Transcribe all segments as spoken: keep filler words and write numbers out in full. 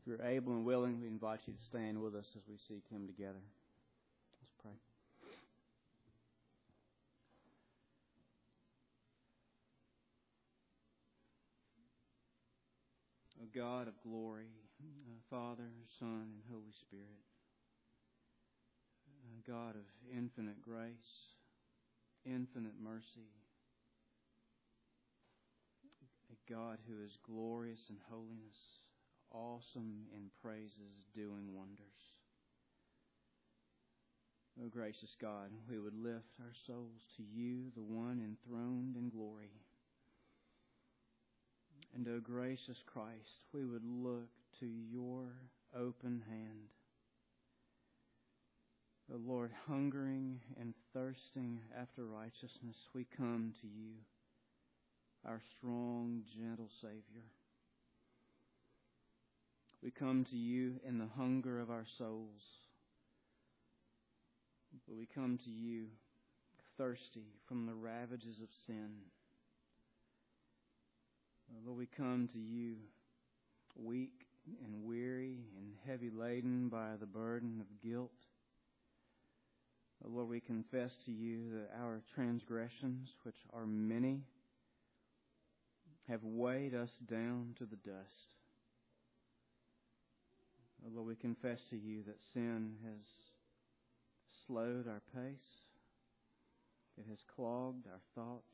If you're able and willing, we invite you to stand with us as we seek Him together. Let's pray. O God of glory, uh, Father, Son, and Holy Spirit, uh, God of infinite grace, infinite mercy, a God who is glorious in holiness, awesome in praises, doing wonders. O gracious God, we would lift our souls to you, the one enthroned in glory. And O gracious Christ, we would look to your open hand. O Lord, hungering and thirsting after righteousness, we come to you, our strong, gentle Savior. We come to you in the hunger of our souls. But we come to you thirsty from the ravages of sin. Lord, we come to you weak and weary and heavy laden by the burden of guilt. Lord, we confess to you that our transgressions, which are many, have weighed us down to the dust. Lord, we confess to you that sin has slowed our pace. It has clogged our thoughts.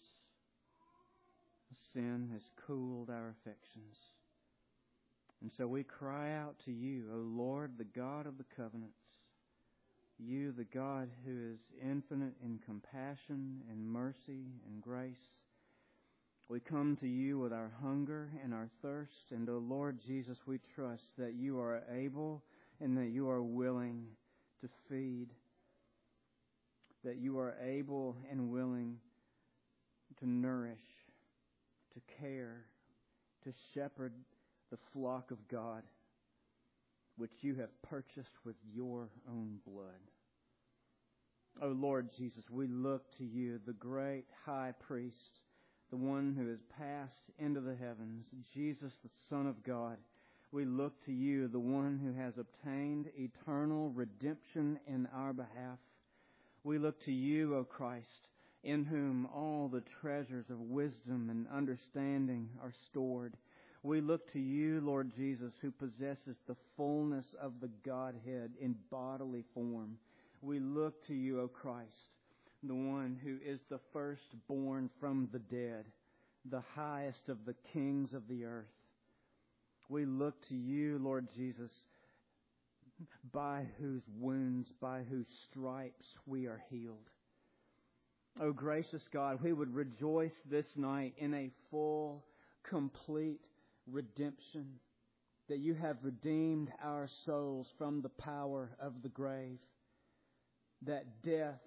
Sin has cooled our affections. And so we cry out to you, O Lord, the God of the covenants, you, the God who is infinite in compassion and mercy and grace. We come to you with our hunger and our thirst, and O Lord Jesus, we trust that you are able and that you are willing to feed, that you are able and willing to nourish, to care, to shepherd the flock of God, which you have purchased with your own blood. O Lord Jesus, we look to you, the great high priest, the one who has passed into the heavens, Jesus, the Son of God. We look to you, the one who has obtained eternal redemption in our behalf. We look to you, O Christ, in whom all the treasures of wisdom and understanding are stored. We look to you, Lord Jesus, who possesses the fullness of the Godhead in bodily form. We look to you, O Christ, the one who is the firstborn from the dead, the highest of the kings of the earth. We look to you, Lord Jesus, by whose wounds, by whose stripes we are healed. O gracious God, we would rejoice this night in a full, complete redemption, that you have redeemed our souls from the power of the grave, that death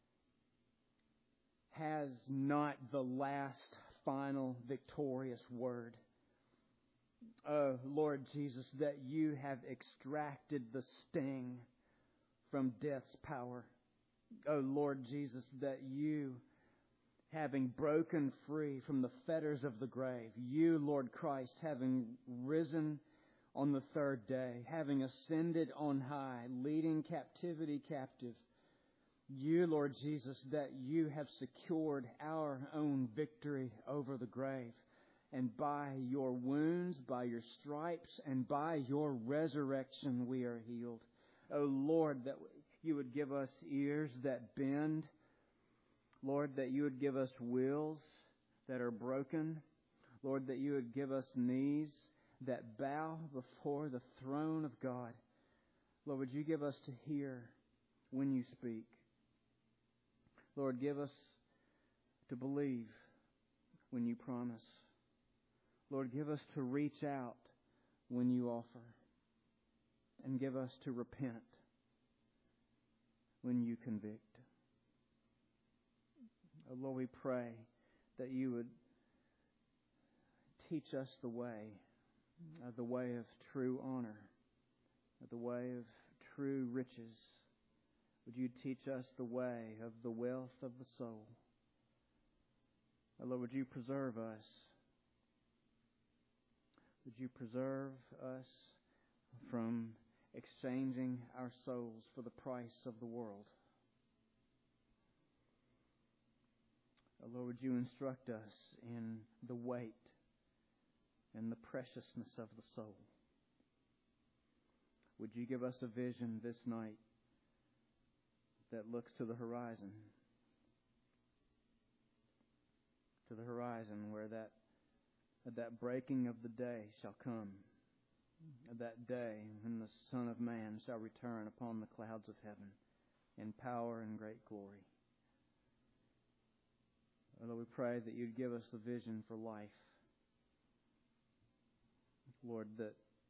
has not the last, final, victorious word. Oh, Lord Jesus, that you have extracted the sting from death's power. Oh, Lord Jesus, that you, having broken free from the fetters of the grave, you, Lord Christ, having risen on the third day, having ascended on high, leading captivity captive, you, Lord Jesus, that you have secured our own victory over the grave. And by your wounds, by your stripes, and by your resurrection, we are healed. O Lord, that you would give us ears that bend. Lord, that you would give us wills that are broken. Lord, that you would give us knees that bow before the throne of God. Lord, would you give us to hear when you speak? Lord, give us to believe when you promise. Lord, give us to reach out when you offer. And give us to repent when you convict. Oh, Lord, we pray that you would teach us the way, uh, the way of true honor, uh, the way of true riches. Would you teach us the way of the wealth of the soul? Oh, Lord, would you preserve us? Would you preserve us from exchanging our souls for the price of the world. Oh, Lord, would you instruct us in the weight and the preciousness of the soul? Would you give us a vision this night that looks to the horizon? To the horizon where that, that breaking of the day shall come. That day when the Son of Man shall return upon the clouds of heaven in power and great glory. Lord, we pray that you'd give us the vision for life. Lord, that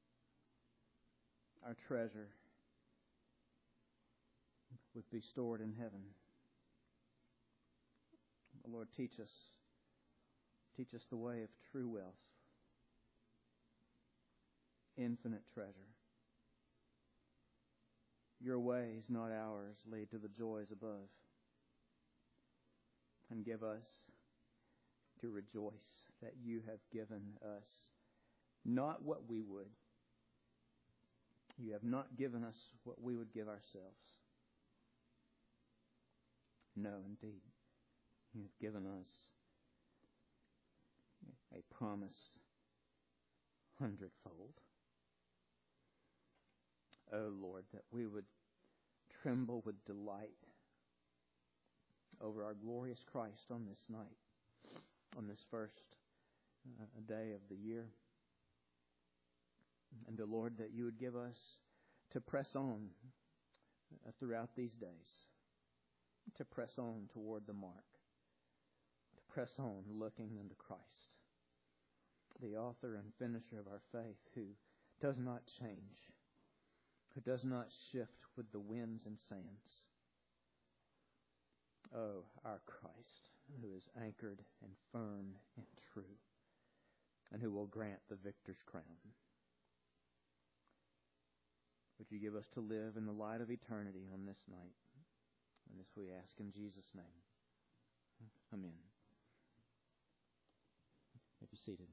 our treasure would be stored in heaven. Lord, teach us. Teach us the way of true wealth. Infinite treasure. Your ways, not ours, lead to the joys above. And give us to rejoice that you have given us not what we would. You have not given us what we would give ourselves. No, indeed. You have given us a promised hundredfold. Oh, Lord, that we would tremble with delight over our glorious Christ on this night, on this first uh, day of the year. And, the Lord, that you would give us to press on uh, throughout these days, to press on toward the mark, to press on looking unto Christ, the author and finisher of our faith, who does not change, who does not shift with the winds and sands. Oh, our Christ, who is anchored and firm and true, and who will grant the victor's crown. Would you give us to live in the light of eternity on this night? And this we ask in Jesus' name. Amen. If you're seated.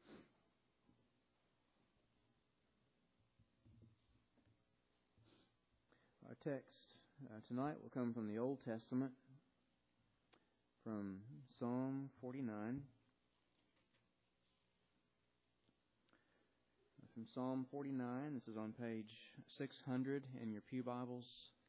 Our text uh, tonight will come from the Old Testament, from Psalm forty-nine. From Psalm forty-nine, this is on page six hundred in your pew Bibles.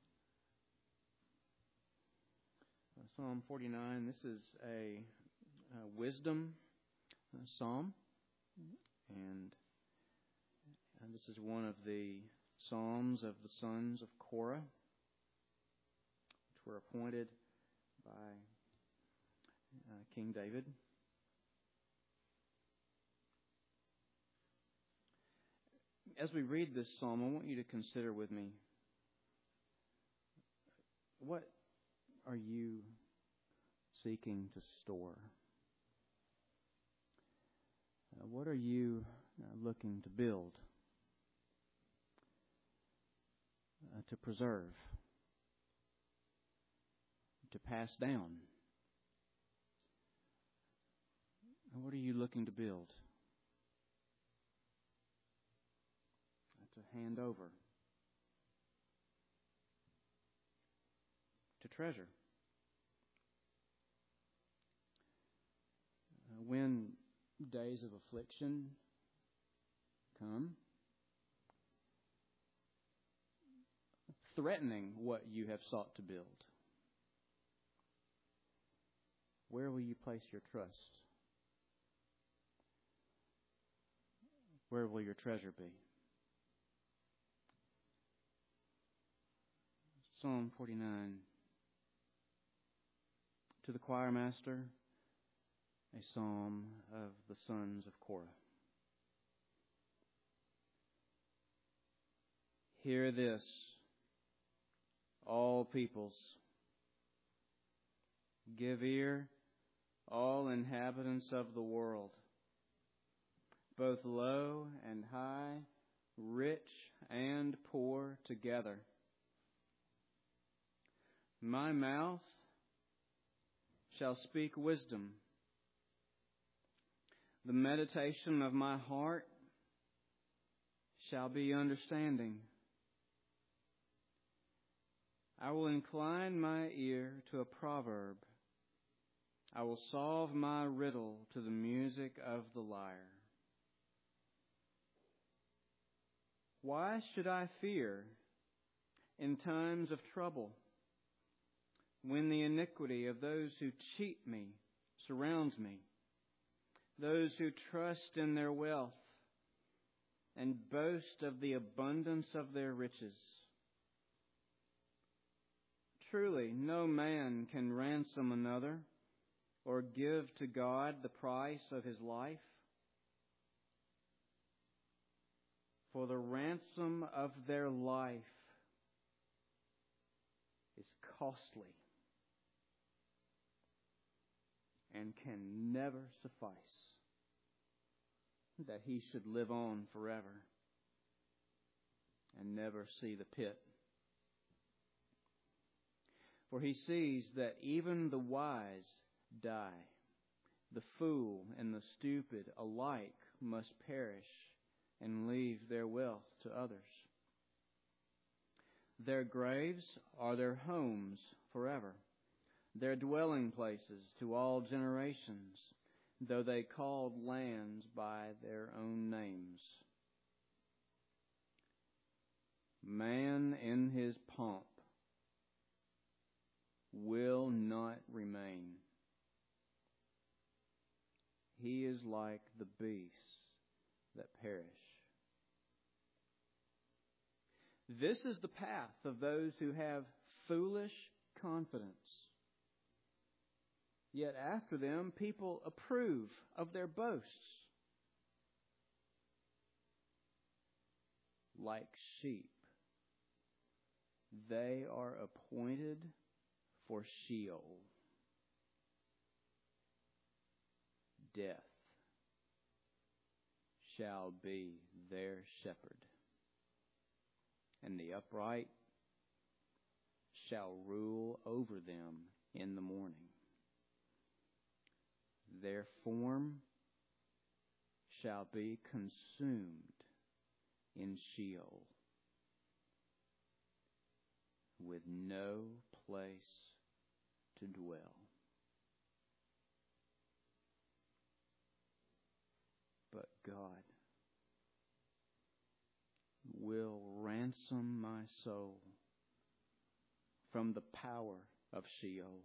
Uh, Psalm forty-nine, this is a, a wisdom uh, psalm, and, and this is one of the psalms of the sons of Korah, which were appointed by uh, King David. As we read this psalm, I want you to consider with me, what are you seeking to store? Uh, what are you uh, looking to build, uh, to preserve, to pass down? Uh, what are you looking to build? To hand over, to treasure. Uh, when days of affliction come, threatening what you have sought to build, where will you place your trust? Where will your treasure be? Psalm forty-nine. To the choir master, a psalm of the sons of Korah. Hear this, all peoples. Give ear, all inhabitants of the world, both low and high, rich and poor together. My mouth shall speak wisdom. The meditation of my heart shall be understanding. I will incline my ear to a proverb. I will solve my riddle to the music of the lyre. Why should I fear in times of trouble, when the iniquity of those who cheat me surrounds me, those who trust in their wealth and boast of the abundance of their riches? Truly, no man can ransom another or give to God the price of his life. For the ransom of their life is costly and can never suffice, that he should live on forever and never see the pit. For he sees that even the wise die, the fool and the stupid alike must perish and leave their wealth to others. Their graves are their homes forever, their dwelling places to all generations, though they called lands by their own names. Man in his pomp will not remain. He is like the beasts that perish. This is the path of those who have foolish confidence. Yet after them, people approve of their boasts. Like sheep, they are appointed for Sheol. Death shall be their shepherd, and the upright shall rule over them in the morning. Their form shall be consumed in Sheol, with no place to dwell. But God will ransom my soul from the power of Sheol,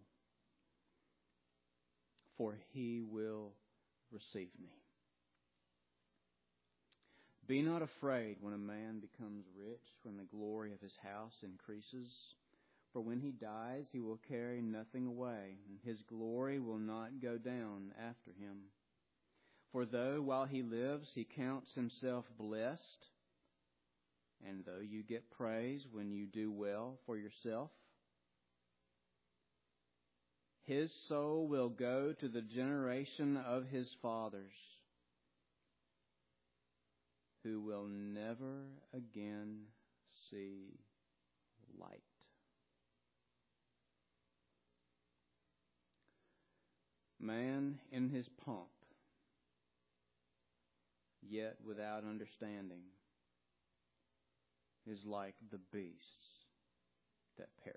for he will receive me. Be not afraid when a man becomes rich, when the glory of his house increases. For when he dies, he will carry nothing away, and his glory will not go down after him. For though while he lives he counts himself blessed, and though you get praise when you do well for yourself, his soul will go to the generation of his fathers, who will never again see light. Man in his pomp, yet without understanding, is like the beasts that perish.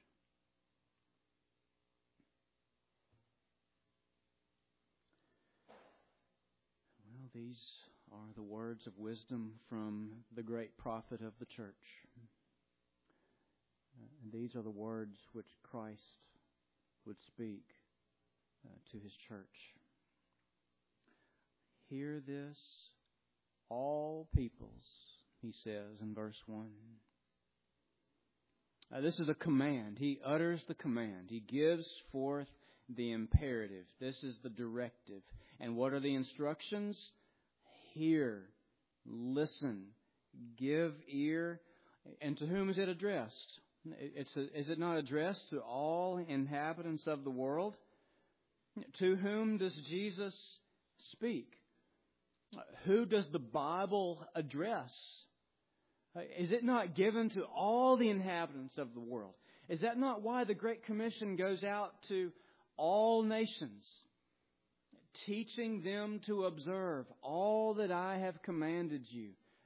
Well, these are the words of wisdom from the great prophet of the church. And these are the words which Christ would speak uh, to his church. Hear this, all peoples, he says in verse one. Uh, this is a command. He utters the command. He gives forth the imperative. This is the directive. And what are the instructions? Hear, listen, give ear. And to whom is it addressed? It's a, is it not addressed to all inhabitants of the world? To whom does Jesus speak? Who does the Bible address? Is it not given to all the inhabitants of the world? Is that not why the Great Commission goes out to all nations, teaching them to observe all that I have commanded you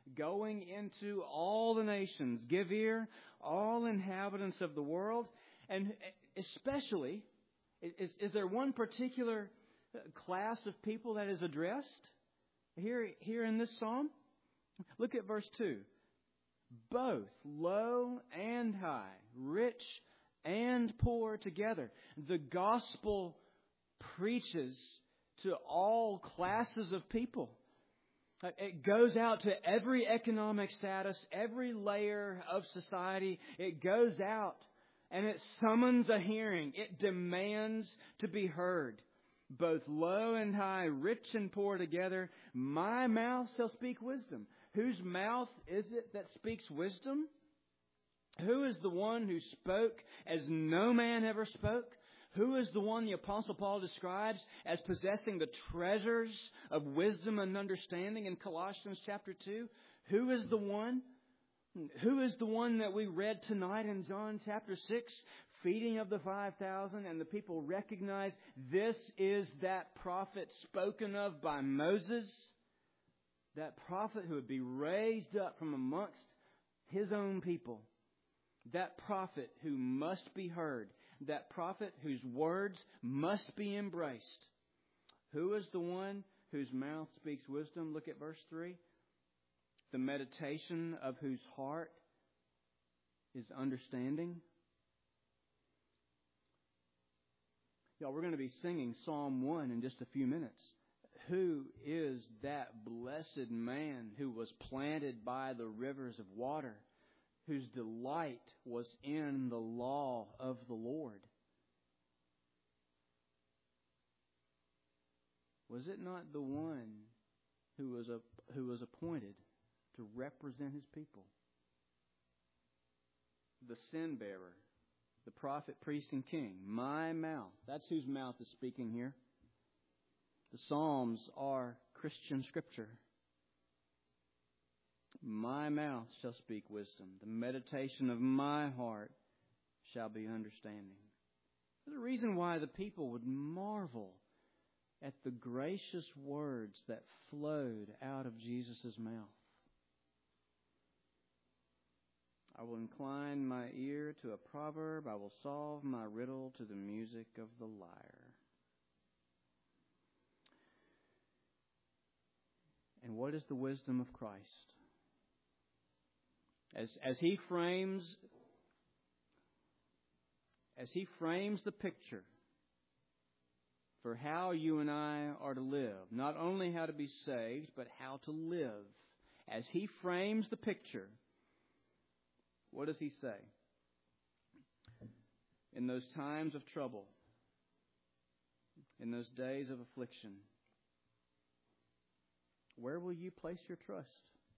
going into all the nations. Give ear, all inhabitants of the world. And especially, is, is there one particular class of people that is addressed here, here in this psalm? Look at verse two. Both low and high, rich and poor together. The gospel preaches to all classes of people. It goes out to every economic status, every layer of society. It goes out and it summons a hearing. It demands to be heard. Both low and high, rich and poor together, my mouth shall speak wisdom. Whose mouth is it that speaks wisdom? Who is the one who spoke as no man ever spoke? Who is the one the Apostle Paul describes as possessing the treasures of wisdom and understanding in Colossians chapter two? Who is the one? Who is the one that we read tonight in John chapter six? Feeding of the five thousand, and the people recognize this is that prophet spoken of by Moses. That prophet who would be raised up from amongst his own people. That prophet who must be heard. That prophet whose words must be embraced. Who is the one whose mouth speaks wisdom? Look at verse three. The meditation of whose heart is understanding. Y'all, we're going to be singing Psalm one in just a few minutes. Who is that blessed man who was planted by the rivers of water, whose delight was in the law of the Lord? Was it not the one who was a, who was appointed to represent his people? The sin bearer, the prophet, priest, and king. My mouth. That's whose mouth is speaking here. The Psalms are Christian scripture. My mouth shall speak wisdom. The meditation of my heart shall be understanding. There's a reason why the people would marvel at the gracious words that flowed out of Jesus' mouth. I will incline my ear to a proverb. I will solve my riddle to the music of the lyre. And what is the wisdom of Christ? As, as he frames, as he frames the picture for how you and I are to live, not only how to be saved, but how to live. As he frames the picture, what does he say? In those times of trouble, in those days of affliction, where will you place your trust?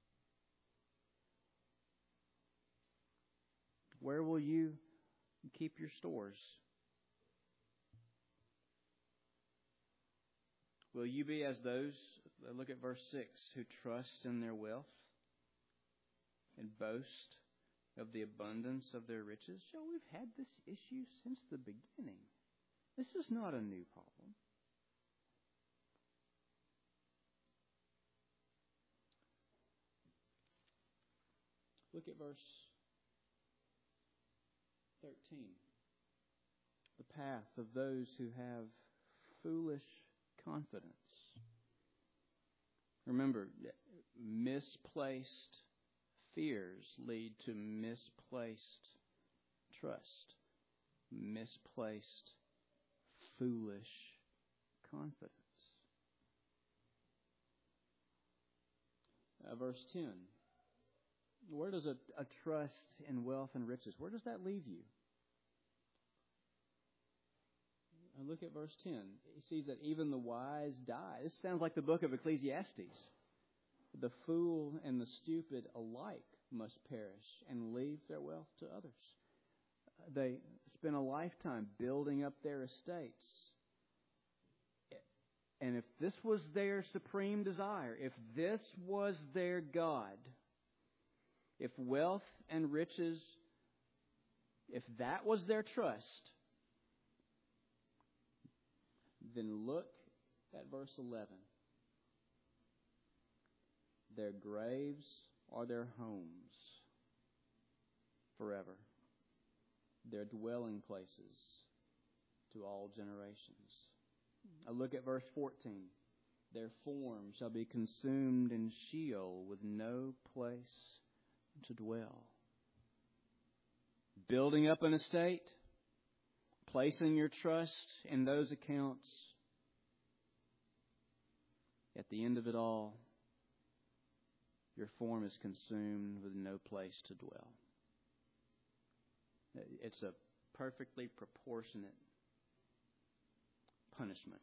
Where will you keep your stores? Will you be as those, look at verse six, who trust in their wealth and boast of the abundance of their riches? So we've had this issue since the beginning. This is not a new problem. Look at verse thirteen. The path of those who have foolish confidence. Remember, misplaced fears lead to misplaced trust. Misplaced foolish confidence. Uh, verse ten. Where does a, a trust in wealth and riches, where does that leave you? And look at verse ten. He sees that even the wise die. This sounds like the book of Ecclesiastes. The fool and the stupid alike must perish and leave their wealth to others. They spend a lifetime building up their estates. And if this was their supreme desire, if this was their God, if wealth and riches, if that was their trust, then look at verse eleven. Their graves are their homes forever, their dwelling places to all generations. Now look at verse fourteen. Their form shall be consumed in Sheol with no place to dwell. Building up an estate, placing your trust in those accounts, at the end of it all, your form is consumed with no place to dwell. It's a perfectly proportionate punishment.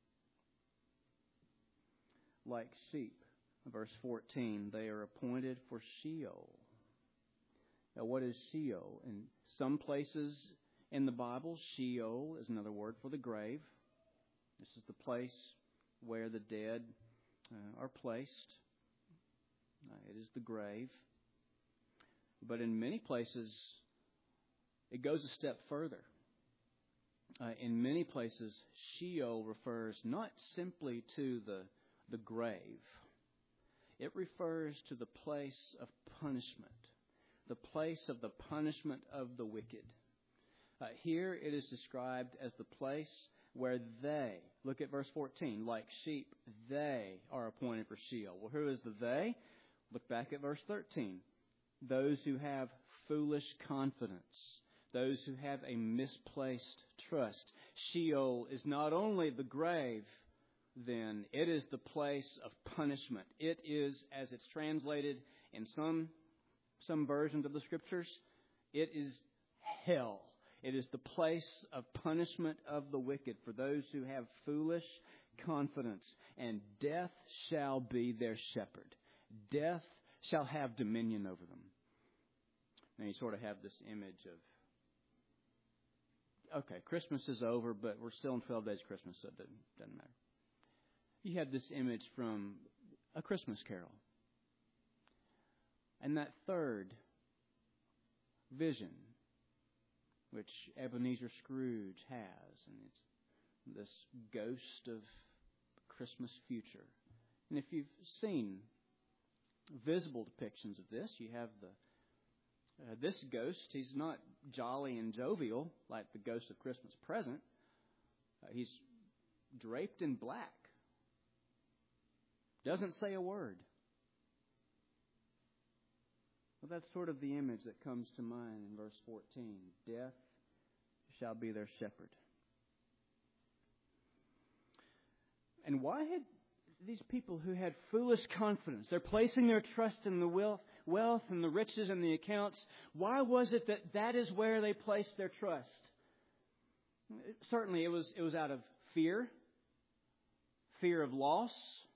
Like sheep, verse fourteen, they are appointed for Sheol. Now, what is Sheol? In some places in the Bible, Sheol is another word for the grave. This is the place where the dead uh, are placed. Uh, it is the grave. But in many places, it goes a step further. Uh, in many places, Sheol refers not simply to the, the grave. It refers to the place of punishment, the place of the punishment of the wicked. Uh, here it is described as the place where they, look at verse fourteen, like sheep, they are appointed for Sheol. Well, who is the they? Look back at verse thirteen. Those who have foolish confidence, those who have a misplaced trust. Sheol is not only the grave, then it is the place of punishment. It is, as it's translated in some some versions of the Scriptures, it is hell. It is the place of punishment of the wicked for those who have foolish confidence. And death shall be their shepherd. Death shall have dominion over them. Now you sort of have this image of, okay, Christmas is over, but we're still in twelve days Christmas, so it doesn't, doesn't matter. You have this image from A Christmas Carol. And that third vision, which Ebenezer Scrooge has, and it's this ghost of Christmas future. And if you've seen visible depictions of this, you have the uh, this ghost. He's not jolly and jovial like the ghost of Christmas Present. Uh, he's draped in black. Doesn't say a word. Well, that's sort of the image that comes to mind in verse fourteen. Death shall be their shepherd. And why had these people who had foolish confidence, they're placing their trust in the wealth, wealth and the riches and the accounts, why was it that that is where they placed their trust? Certainly it was, it was out of fear, fear of loss,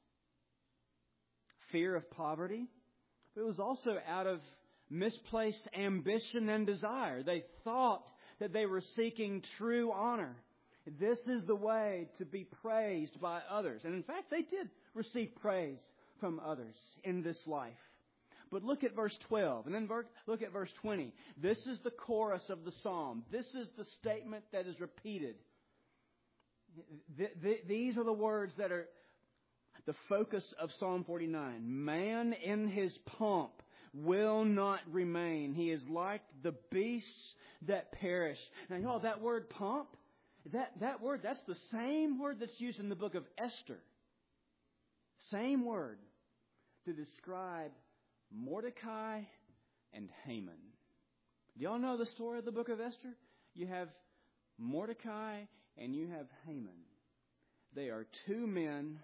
fear of poverty. But it was also out of misplaced ambition and desire. They thought that they were seeking true honor. This is the way to be praised by others. And in fact, they did receive praise from others in this life. But look at verse twelve and then look at verse twenty. This is the chorus of the psalm. This is the statement that is repeated. Th- th- these are the words that are the focus of Psalm forty-nine. Man in his pomp will not remain. He is like the beasts that perish. Now, y'all, that word pomp, that, that word, that's the same word that's used in the book of Esther. Same word to describe Mordecai and Haman. Do y'all know the story of the book of Esther? You have Mordecai and you have Haman. They are two men,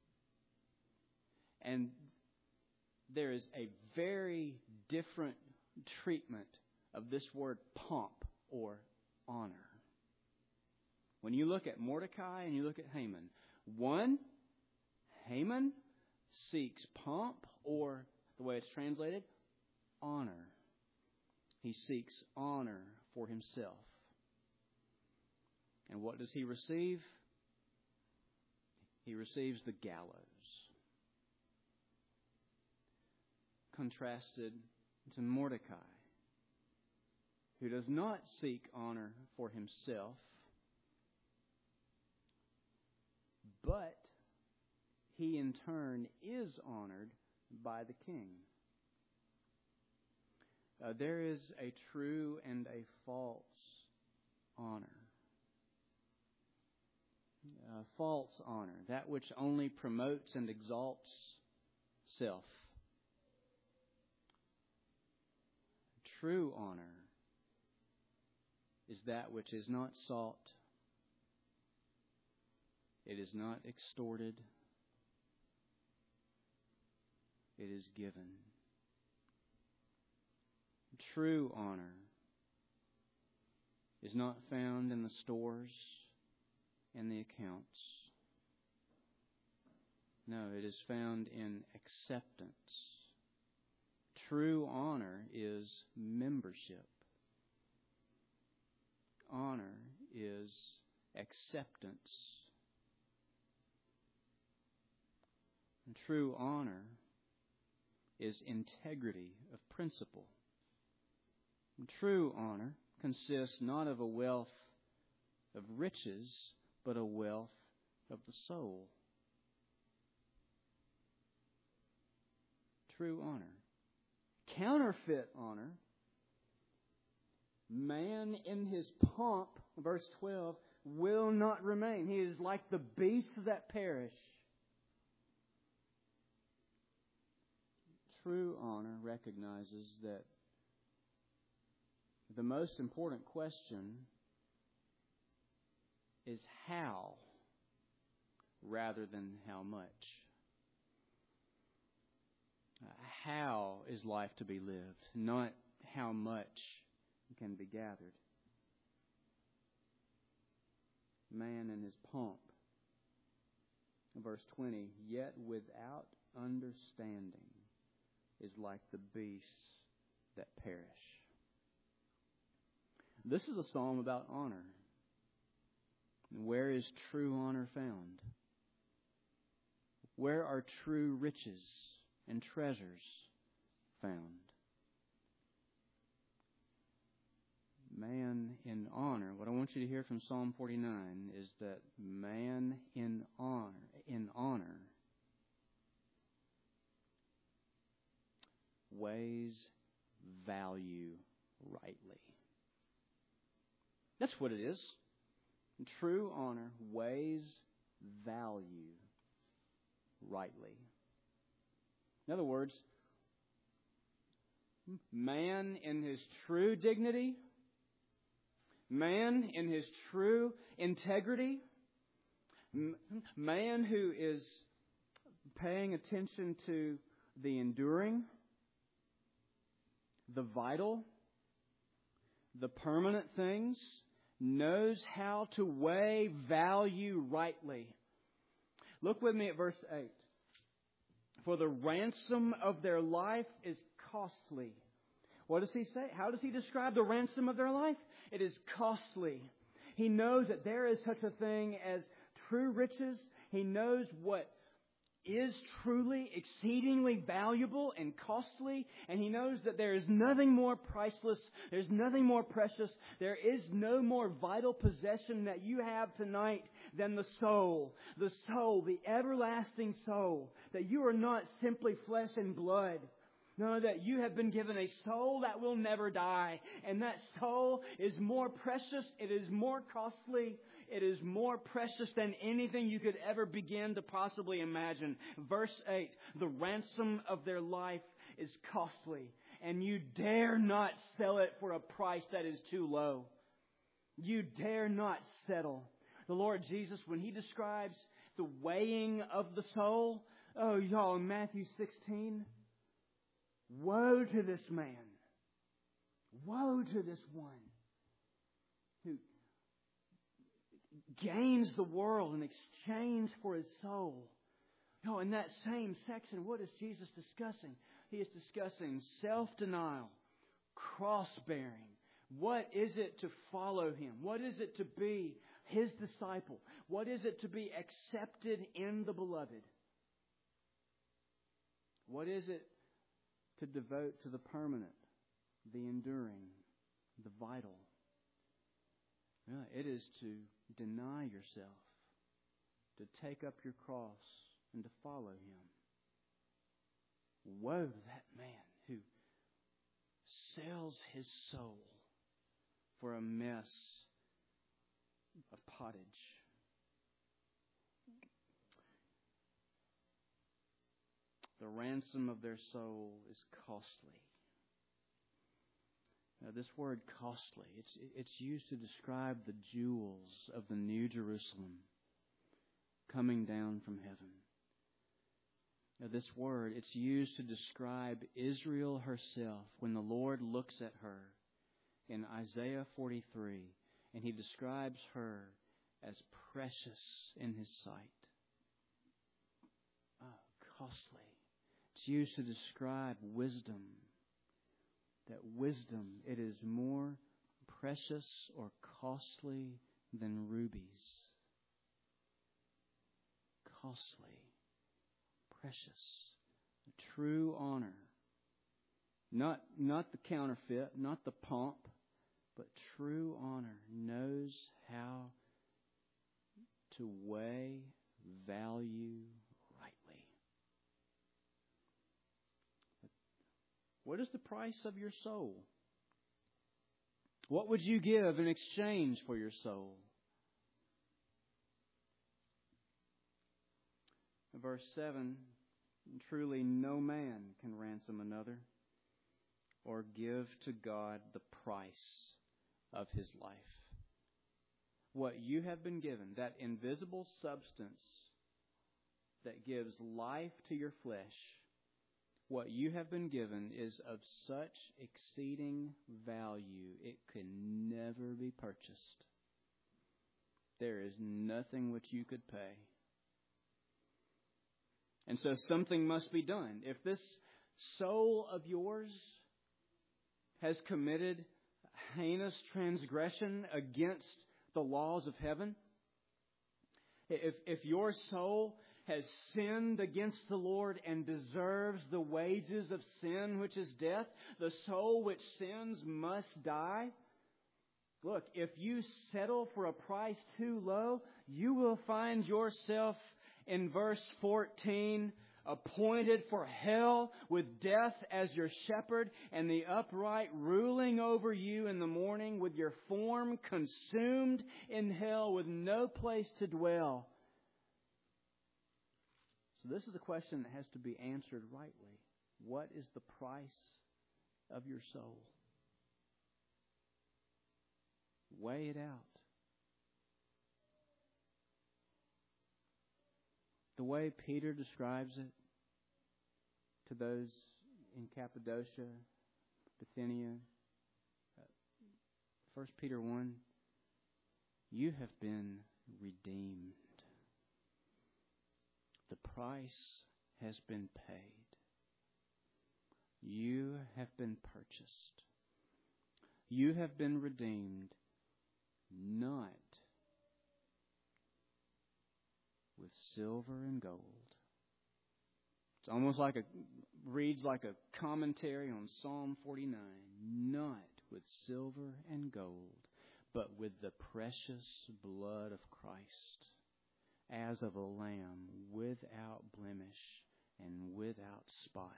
and there is a very different treatment of this word pomp or honor. When you look at Mordecai and you look at Haman, one, Haman seeks pomp, or the way it's translated, honor. He seeks honor for himself. And what does he receive? He receives the gallows. Contrasted to Mordecai, who does not seek honor for himself, but he in turn is honored by the king. Uh, there is a true and a false honor. Uh, false honor, that which only promotes and exalts self. True honor is that which is not sought, it is not extorted, it is given. True honor is not found in the stores and the accounts. No, it is found in acceptance. True honor is membership. Honor is acceptance. And true honor is integrity of principle. And true honor consists not of a wealth of riches, but a wealth of the soul. True honor. Counterfeit honor, man in his pomp, verse twelve, will not remain. He is like the beasts that perish. True honor recognizes that the most important question is how, rather than how much. How is life to be lived, not how much can be gathered. Man in his pomp. Verse twenty, yet without understanding is like the beasts that perish. This is a psalm about honor. Where is true honor found? Where are true riches and treasures found? Man in honor. What I want you to hear from Psalm forty-nine is that man in honor, in honor, weighs value rightly. That's what it is. True honor weighs value rightly. In other words, man in his true dignity, man in his true integrity, man who is paying attention to the enduring, the vital, the permanent things, knows how to weigh value rightly. Look with me at verse eight. For the ransom of their life is costly. What does he say? How does he describe the ransom of their life? It is costly. He knows that there is such a thing as true riches. He knows what is truly exceedingly valuable and costly, and he knows that there is nothing more priceless, there's nothing more precious, there is no more vital possession that you have tonight than the soul. The soul, the everlasting soul, that you are not simply flesh and blood. No, that you have been given a soul that will never die. And that soul is more precious, it is more costly, it is more precious than anything you could ever begin to possibly imagine. Verse eight, the ransom of their life is costly, and you dare not sell it for a price that is too low. You dare not settle. The Lord Jesus, when He describes the weighing of the soul, oh y'all, in Matthew sixteen, woe to this man. Woe to this one who gains the world in exchange for his soul. No, in that same section, what is Jesus discussing? He is discussing self-denial, cross-bearing. What is it to follow Him? What is it to be His disciple? What is it to be accepted in the beloved? What is it to devote to the permanent, the enduring, the vital? Yeah, it is to deny yourself, to take up your cross and to follow Him. Woe to that man who sells his soul for a mess of pottage. The ransom of their soul is costly. Now, this word costly, it's, it's used to describe the jewels of the New Jerusalem coming down from heaven. Now, this word, it's used to describe Israel herself when the Lord looks at her in Isaiah forty-three, and He describes her as precious in His sight. Oh, costly. It's used to describe wisdom. That wisdom, it is more precious or costly than rubies. Costly, precious, true honor. Not, not the counterfeit, not the pomp, but true honor knows how to weigh, value rightly. What is the price of your soul? What would you give in exchange for your soul? Verse seven, truly no man can ransom another or give to God the price of his life. What you have been given, that invisible substance that gives life to your flesh, what you have been given is of such exceeding value, it can never be purchased. There is nothing which you could pay. And so something must be done. If this soul of yours has committed heinous transgression against the laws of heaven, if, if your soul has sinned against the Lord and deserves the wages of sin, which is death, the soul which sins must die. Look, if you settle for a price too low, you will find yourself in verse fourteen, appointed for hell with death as your shepherd and the upright ruling over you in the morning with your form consumed in hell with no place to dwell. So this is a question that has to be answered rightly. What is the price of your soul? Weigh it out. The way Peter describes it to those in Cappadocia, Bithynia, First Peter one, you have been redeemed. The price has been paid. You have been purchased. You have been redeemed, not with silver and gold. It's almost like a, reads like a commentary on Psalm forty-nine. Not with silver and gold, but with the precious blood of Christ, as of a lamb without blemish and without spot.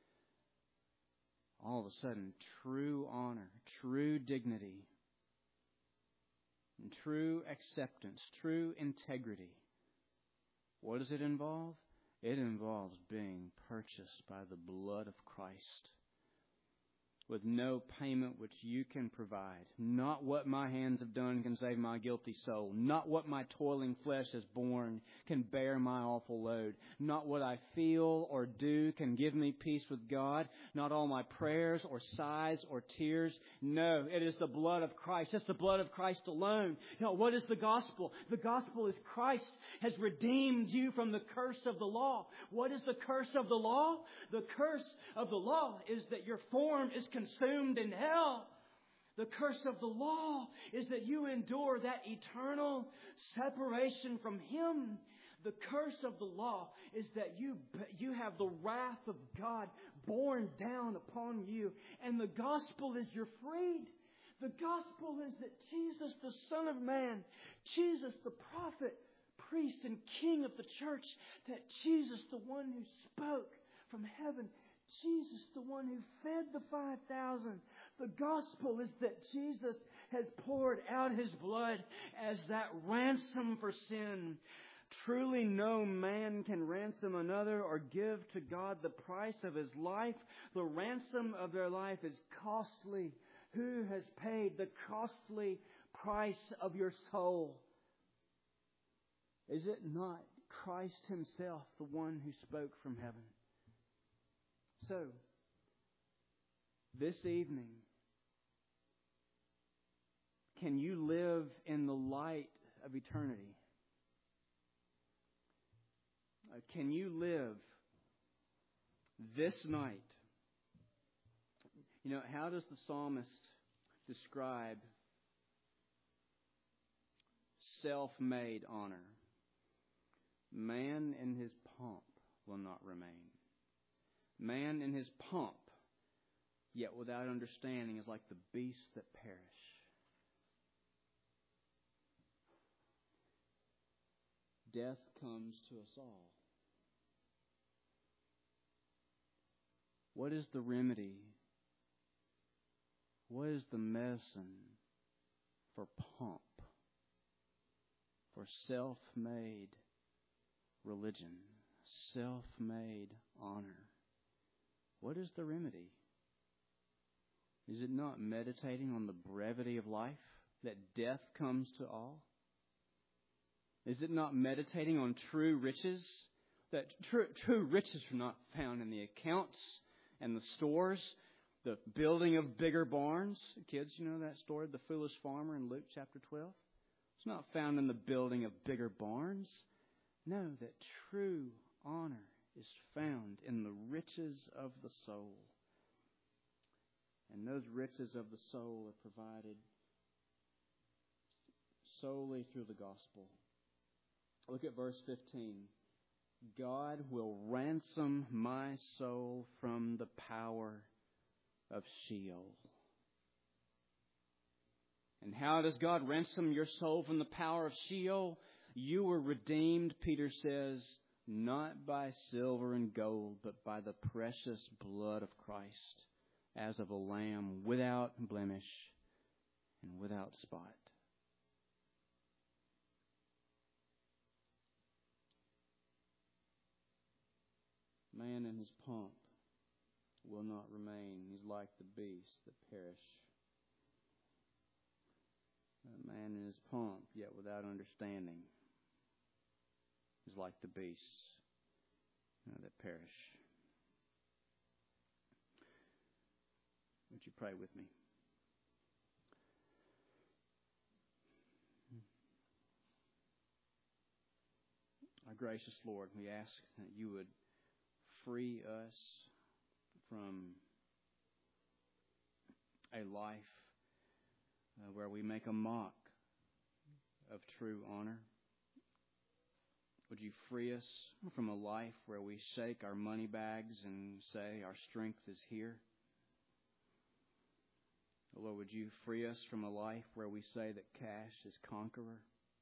All of a sudden, true honor, true dignity, and true acceptance, true integrity. What does it involve? It involves being purchased by the blood of Christ, with no payment which you can provide. Not what my hands have done can save my guilty soul. Not what my toiling flesh has borne can bear my awful load. Not what I feel or do can give me peace with God. Not all my prayers or sighs or tears. No, it is the blood of Christ. It's the blood of Christ alone. You know, what is the gospel? The gospel is Christ has redeemed you from the curse of the law. What is the curse of the law? The curse of the law is that your form is consumed in hell. The curse of the law is that you endure that eternal separation from Him. The curse of the law is that you, you have the wrath of God borne down upon you. And the gospel is you're freed. The gospel is that Jesus, the Son of Man, Jesus, the prophet, priest, and king of the church, that Jesus, the one who spoke from heaven, Jesus, the one who fed the five thousand, The gospel is that Jesus has poured out His blood as that ransom for sin. Truly no man can ransom another or give to God the price of his life. The ransom of their life is costly. Who has paid the costly price of your soul? Is it not Christ Himself, the one who spoke from heaven? So, this evening, can you live in the light of eternity? Uh, can you live this night? You know, how does the psalmist describe self-made honor? Man in his pomp will not remain. Man in his pomp, yet without understanding, is like the beasts that perish. Death comes to us all. What is the remedy? What is the medicine for pomp? For self-made religion, self-made honor? What is the remedy? Is it not meditating on the brevity of life, that death comes to all? Is it not meditating on true riches, that true, true riches are not found in the accounts and the stores, the building of bigger barns? Kids, you know that story of the foolish farmer in Luke chapter twelve? It's not found in the building of bigger barns. No, that true honor is found in the riches of the soul. And those riches of the soul are provided solely through the gospel. Look at verse fifteen. God will ransom my soul from the power of Sheol. And how does God ransom your soul from the power of Sheol? You were redeemed, Peter says, not by silver and gold, but by the precious blood of Christ, as of a lamb without blemish and without spot. Man in his pomp will not remain. He's like the beasts that perish. A man in his pomp, yet without understanding, is like the beasts you know, that perish. Would you pray with me? Our gracious Lord, we ask that you would free us from a life uh, where we make a mock of true honor. Would you free us from a life where we shake our money bags and say our strength is here? Lord, would you free us from a life where we say that cash is conqueror?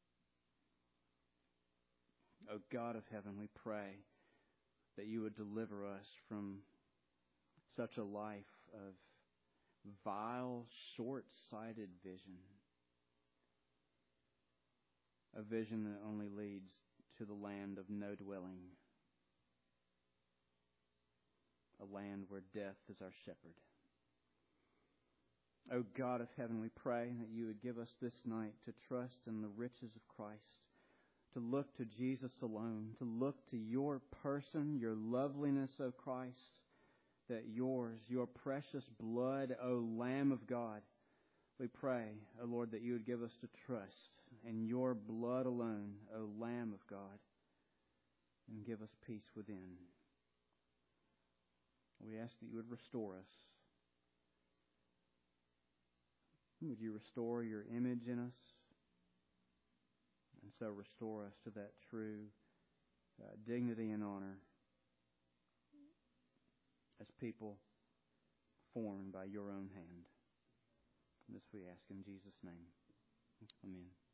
O God of heaven, we pray that you would deliver us from such a life of vile, short-sighted vision. A vision that only leads to the land of no dwelling. A land where death is our shepherd. O God of heaven, we pray that you would give us this night to trust in the riches of Christ, to look to Jesus alone, to look to your person, your loveliness, O Christ, that yours, your precious blood, O Lamb of God, we pray, O Lord, that you would give us to trust in your blood alone, O Lamb of God, and give us peace within. We ask that you would restore us. Would you restore your image in us? And so restore us to that true uh, dignity and honor as people formed by your own hand. This we ask in Jesus' name. Amen.